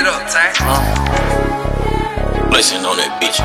up, Ty. Blessing on that bitch.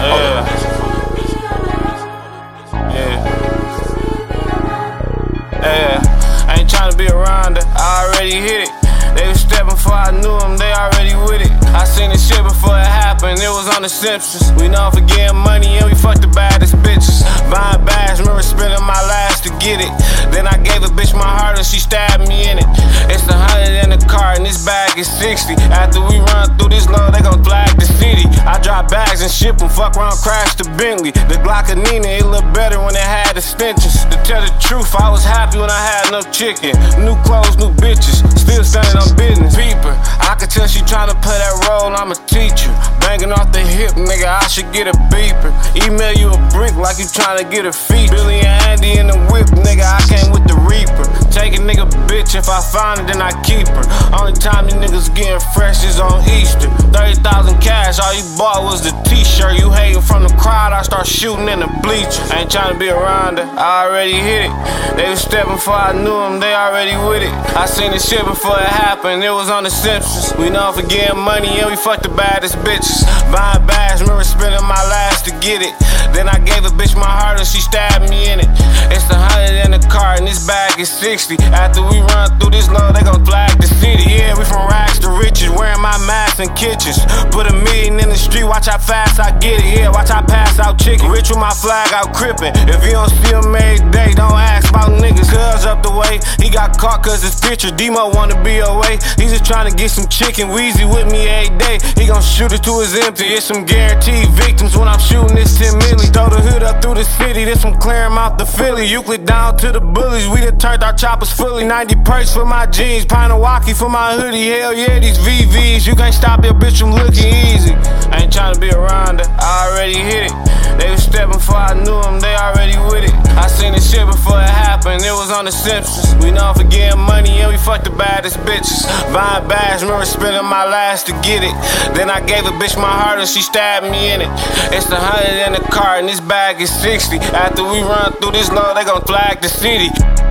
I ain't tryna be around it, I already hit it. They was stepping before I knew them, they already with it. I seen this shit before it happened, it was on The Simpsons. We known for getting money and we fucked the baddest bitches. Buying bags, remember spending my last to get it. Then I gave a bitch my heart and she stabbed me in it. It's the 100 in the car and this bag is 60. After we run through this load, they gon' flag the city. I drop bags and ship them, fuck around, crash the Bentley. The Glockanina, it looked better when it had the stenches. To tell the truth, I was happy when I had no chicken. New clothes, new bitches, still standing on business. Peeper, I could tell she tryna play that role, I'm a teacher. Banging off the hip, nigga, I should get a beeper. Email you a brick like you tryna get a feat. Billy and Andy in the whip, nigga, I came with the Reaper. Take a nigga bitch, if I find her, then I keep her. Only time these niggas getting fresh is on Easter. 30,000 cash, all you bought was the t-shirt. You hating from the crowd, I start shooting in the bleachers. I ain't tryna be around her, I already hit it. They was stepping before I knew them, they already with it. I seen this shit before it happened, it was on The Simpsons. We known for getting money and we fucked the baddest bitches. Buying bags, remember spending my last to get it. Then I gave a bitch my heart and she stabbed me in it. It's the 100 in the car and this bag is 60. After we run through this load, they gon' flag the city. Yeah, we from rags to riches, wearing my mask in kitchens. Put a million in the street, watch how fast I get it. Yeah, watch how pass out chicken. Rich with my flag out crippin'. If you don't see him every day, don't ask about niggas. Cuz up the way, he got caught cause his picture. Demo wanna be away. He just tryna get some chicken. Weezy with me every day. He gon' shoot it to his empty. It's some guaranteed victims when I'm shooting this 10 milli. Throw the hood up through the city. This one Claremont to Philly. Euclid down to the bullies. We done turned our choppers fully. 90 perks for my jeans. Pinawaki for my hoodie. Hell yeah, these VVs. You can't stop your bitch from looking easy. I ain't tryna be around her. I already hit it. They was stepping before I knew them. They already with it. I seen this shit before it happened. It was on The Simpsons. We known for getting money and we fucked the baddest bitches. Buying bags, remember spending my last to get it. Then I gave a bitch my heart and she stabbed me in it. It's the 100 in the car and this bag is 60. After we run through this load, they gon' flag the city.